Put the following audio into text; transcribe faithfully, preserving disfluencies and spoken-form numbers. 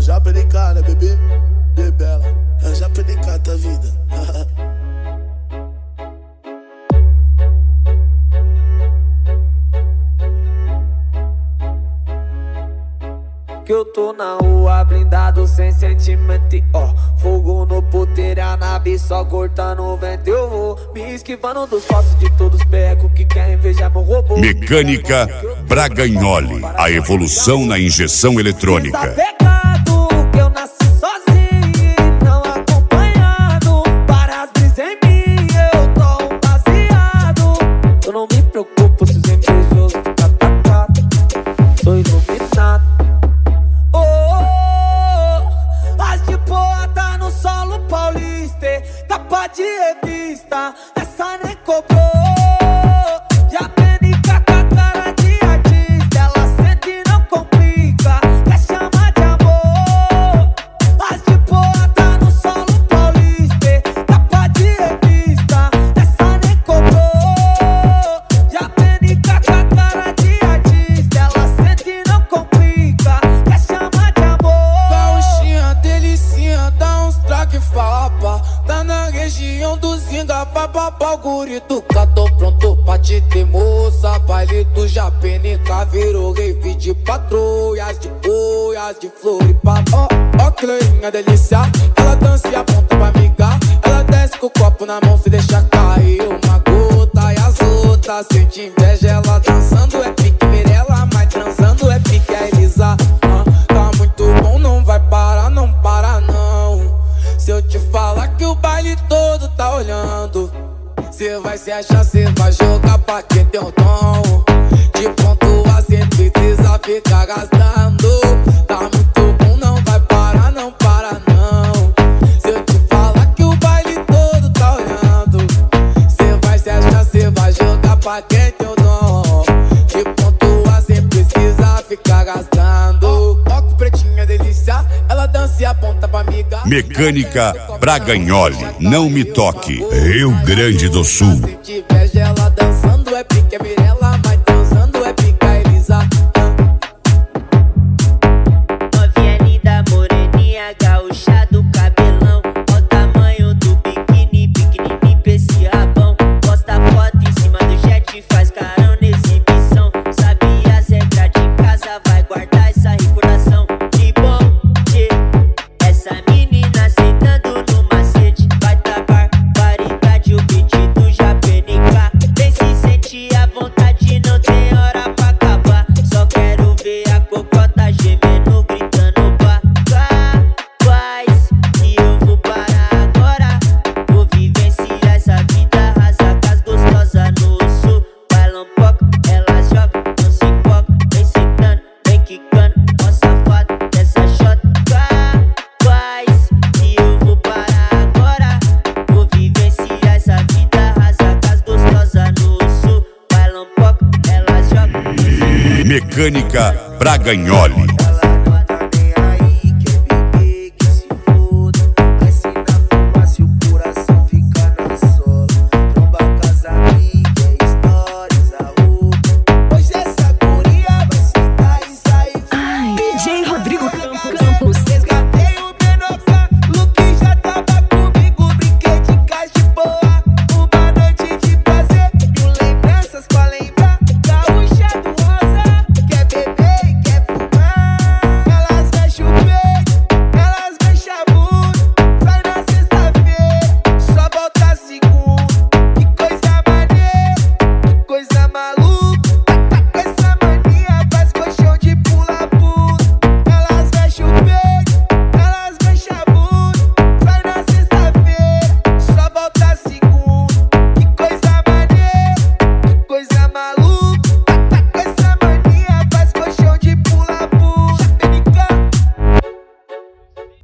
já pra cá, né, bebê? Bebê bela, já pra cá, tua vida. Que eu tô na rua, blindado sem sentimento, ó. Fogo no puteiro, a nave só cortando o vento. Eu vou me esquivando dos postos de todos os becos que querem invejar meu robô. Mecânica Bragagnoli, a evolução na injeção eletrônica. Desapegado, que eu nasci sozinho, não acompanhado. Várias brisas em mim, eu tô um baseado. Eu não me preocupo se os invejosos ficam atacados. Sou iluminado. Capa de revista, essa nem cobrou. Já aprendi com a cara de artista. Ela sente e não complica, quer chamar de amor. As de boa tá no solo paulista. Capa de revista, essa nem cobrou. Já aprendi com a cara de artista. Ela sente e não complica, quer chamar de amor. Gauchinha, delicinha, dá uns traque fapa. Tá na região do Zinga, papapá, o guri do cá. Tô pronto pra te ter, moça. Baile do Japenica virou rave de patrulhas, de boias, de floripa. Ó, ó que loirinha delícia, ela dança e aponta pra amiga. Ela desce com o copo na mão, se deixa cair uma gota. E as outras sente inveja, ela dançando é pique Mirella, mas transando é pique a Elisa. Ah, tá muito bom, não vai parar, não para não. Se eu te falar que o baile todo tá olhando, cê vai se achar, cê vai jogar pra quem tem o dom. De pontua cê precisa ficar gastando. Tá muito bom, não vai parar, não para não. Se eu te falar que o baile todo tá olhando, cê vai se achar, cê vai jogar pra quem tem o dom. De pontua cê precisa ficar gastando. Ó que pretinha delícia, ela dança e aponta pra amiga. Mecânica Bragagnoli, não me toque, Rio Grande do Sul. Se inveja, ela dançando é pique a Mirella, mas dançando é pique a Elisa. Novinha linda, moreninha, gaúcha do cabelão. Ó o tamanho do biquíni, pequenininho pra esse rabão. Posta foto em cima do jet, faz carão na exibição. Sabe as regras de casa, vai guardar essa recordação. De bom, de essa menina aceitando no macete. Vai dar barbaridade, o beat do Japenica. Vem se sentir à vontade, não tem hora pra acabar. Só quero ver a cocota gemendo, gritando baguais. E eu vou parar agora, vou vivenciar essa vida. Rasacas gostosas no sul, bailam pouco, elas jogam, não se foca. Vem sentando, vem quicando, ó safado dessa shot. Baguais, e eu vou parar agora, vou vivenciar essa vida. Rasacas gostosas no sul, bailam pouco, elas jogam. Mecânica Bragagnoli.